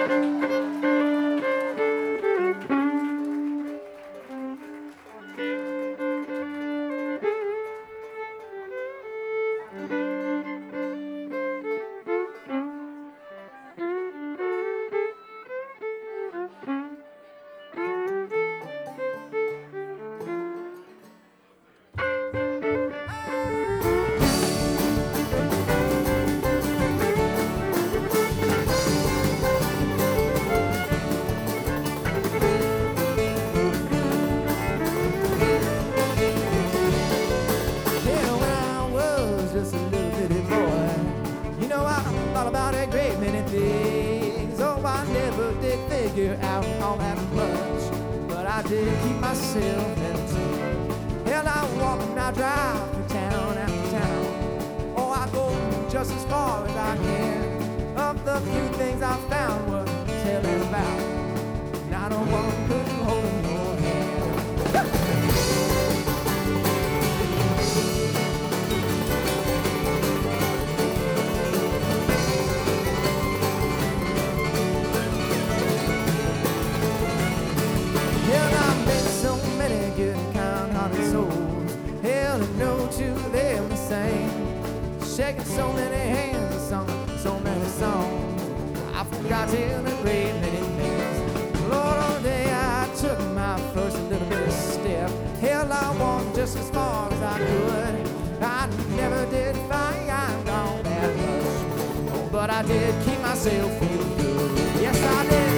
Figure out all that much, but I did keep myself entertained. Hell, I walk and I drive through town after town. Oh, I go just as far as I can. Of the few things I found worth telling about, not a one could hold in your hand. Shaking so many hands and sung so many songs. I forgot to a great many things. Lord, on the day I took my first little bit of step, hell, I walked just as far as I could. I never did find all that much, oh, but I did keep myself feeling good. Yes, I did.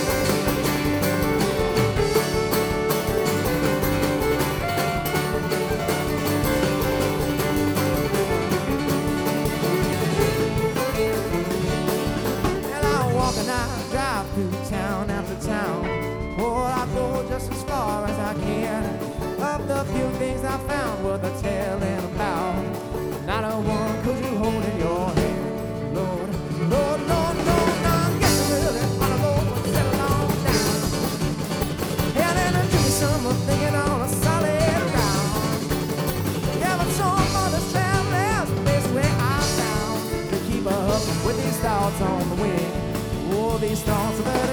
Through town after town, oh, I go just as far as I can. Of the few things I found worth a telling about, not a one could you hold in your hand. Lord, Lord, Lord, Lord, I'm getting really on the road and settle on down. Yeah, then I do some thinking on a solid ground. Yeah, but so much travelers, the best way I found to keep up with these thoughts on the wing. Oh, these thoughts of